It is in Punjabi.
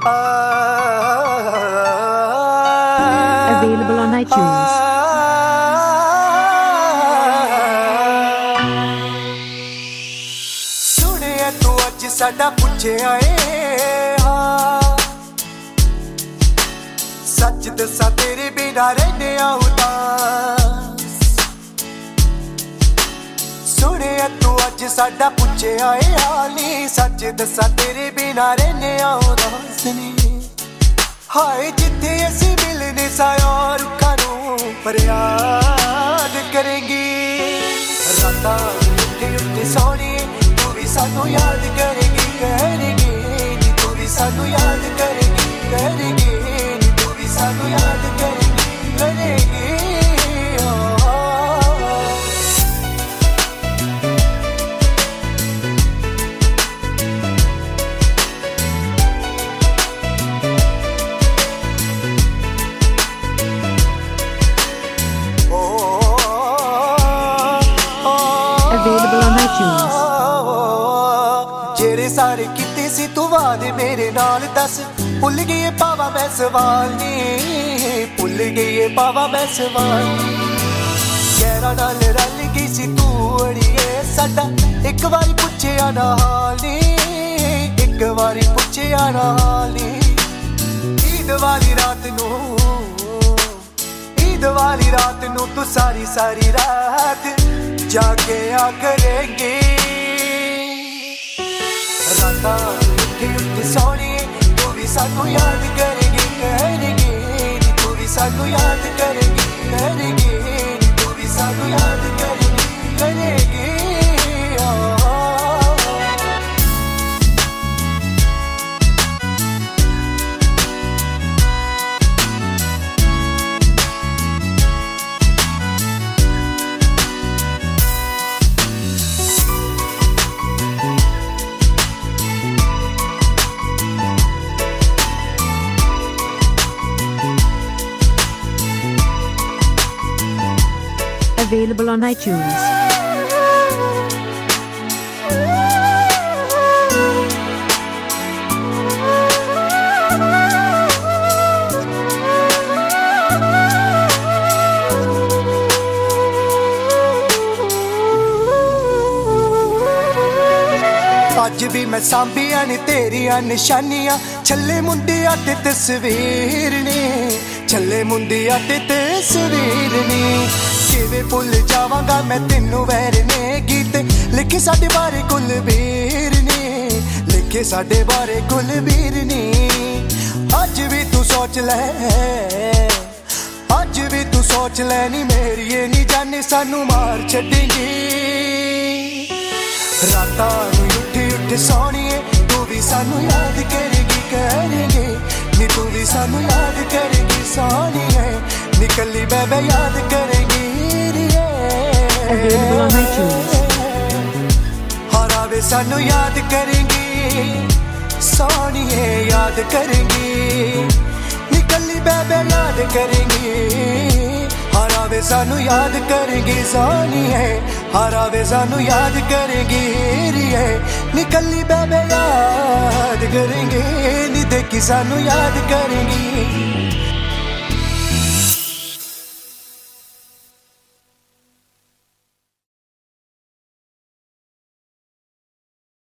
Available on iTunes. ਸੁਣਿਆ ਤੂੰ ਅੱਜ ਸਾਡਾ ਪੁੱਛਿਆ ਏ ਸੱਚ ਦੱਸਾਂ ਤੇਰੇ ਬਿਨਾਂ ਰਹਿੰਦੇ ਆ ਉਦਾਸ ਸੁਣਿਆ ਤੂੰ ਅੱਜ ਸਾਡਾ ਪੁੱਛਿਆ ਏ ਹਾਲੀ ਸੱਚ ਦੱਸਾਂ ਤੇਰੇ ਬਿਨਾਂ ਰਹਿੰਦੇ ਆ ਉਦਾਸ ਨੀ ਹਾਏ ਜਿੱਥੇ ਅਸੀਂ ਮਿਲਨੇ ਸਾਇਆ ਰੁੱਖਾਂ ਨੂੰ ਫਰਿਆਦ ਕਰੇਂਗੀ ਰਾਤਾਂ ਉੱਠੇ ਉੱਠੇ ਸੋਹਣੀਏ ਤੂੰ ਵੀ ਸਾਨੂੰ ਯਾਦ ਕਰੇਂਗੀ ਕਰੇਂਗੀ ਨੀ ਤੂੰ ਵੀ ਸਾਨੂੰ ਯਾਦ ਕਰੇਂਗੀ ਕਰੇਂਗੀ ਨੀ ਤੂੰ ਵੀ ਸਾਨੂੰ ਯਾਦ ਕਰੇਂਗੀ ਕਰੇਂਗੀ Available on iTunes. ਜਿਹੜੇ ਸਾਰੇ ਕੀਤੇ ਸੀ ਤੂੰ ਵਾਦੇ ਮੇਰੇ ਨਾਲ ਦੱਸ ਭੁੱਲ ਗਈ ਪਾਵਾ ਮੈਂ ਸਵਾਲ ਨੀ ਭੁੱਲ ਗਈ ਪਾਵਾ ਮੈਂ ਸਵਾਲ ਗਹਿਰਾ ਨਾਲ ਰਲ ਗਈ ਸੀ ਤੂੰ ਅੜੀਏ ਸਾਡਾ ਇੱਕ ਵਾਰੀ ਪੁੱਛਿਆ ਨਾ ਹਾਲ ਨੀ ਇੱਕ ਵਾਰੀ ਪੁੱਛਿਆ ਨਾ ਹਾਲ ਨੀ ਈਦ ਵਾਲੀ ਰਾਤ ਨੂੰ ਤੂੰ ਸਾਰੀ ਸਾਰੀ ਰਾਤ ਜਾਗੇ ਆ ਕਰੇਂਗੇ ਰਾਤਾਂ ਉੱਠੇ ਉੱਠੇ ਸੋਹਣੀਏ ਤੂੰ ਵੀ ਸਾਨੂੰ ਯਾਦ ਕਰੇਂਗੀ ਕਰੇਂਗੀ ਨੀ ਤੂੰ ਵੀ ਸਾਨੂੰ ਯਾਦ ਕਰੇਂਗੀ ਕਰੇਂਗੀ ਨੀ ਤੂੰ ਵੀ ਸਾਨੂੰ ਯਾਦ ਕਰੇਂਗੀ ਕਰੇਂਗੀ Available on iTunes. ਅੱਜ ਵੀ ਮੈਂ ਸਾਂਭੀਆਂ ਨੇ ਤੇਰੀਆਂ ਨਿਸ਼ਾਨੀਆਂ ਛੱਲੇ ਮੁੰਡਿਆਂ ਤੇ ਤਸਵੀਰ ਨੇ ਛੱਲੇ ਮੁੰਡਿਆਂ ਤੇ ਤਸਵੀਰ ਨੇ ਕਿਵੇਂ ਭੁੱਲ ਜਾਵਾਂਗਾ ਮੈਂ ਤੈਨੂੰ ਵੈਰ ਨੇ ਗੀਤ ਲਿਖੇ ਸਾਡੇ ਬਾਰੇ ਕੁਲਬੀਰ ਨੇ ਲਿਖੇ ਸਾਡੇ ਬਾਰੇ ਕੁਲਬੀਰ ਨੇ ਅੱਜ ਵੀ ਤੂੰ ਸੋਚ ਲੈ ਨੀ ਮੇਰੀ ਇਹ ਨੀ ਜਾਣੇ ਸਾਨੂੰ ਮਾਰ ਛੱਡੇਂਗੀ ਰਾਤਾਂ ਨੂੰ ਉੱਠੇ ਉੱਠੇ ਸੋਹਣੀਏ ਤੂੰ ਵੀ ਸਾਨੂੰ ਯਾਦ ਕਰੇਂਗੀ ਕਰੇਂਗੀ ਨੀ ਤੂੰ ਵੀ ਸਾਨੂੰ ਯਾਦ ਕਰੇਂਗੀ ਸੋਹਣੀਏ ਨਿਕਲੀ ਬੇਬੇ ਯਾਦ ਕਰੇਂਗੀ Available on iTunes. ਹਰਾਵੇ ਸਾਨੂੰ ਯਾਦ ਕਰੇਂਗੀ ਸੋਹਣੀਏ ਯਾਦ ਕਰੇਂਗੀ ਨਿਕਲੀ ਬੇਬੇ ਯਾਦ ਕਰੇਂਗੀ ਹਰਾਵੇ ਸਾਨੂੰ ਯਾਦ ਕਰੇਂਗੀ ਸੋਹਣੀਏ ਹਰਾਵੇ ਸਾਨੂੰ ਯਾਦ ਕਰੇਂਗੀ ਰੀਏ ਨਿਕਲੀ ਬੇਬੇ ਯਾਦ ਕਰੇਂਗੀ ਨੀ ਦੇਖੀ ਸਾਨੂੰ ਯਾਦ ਕਰੇਂਗੀ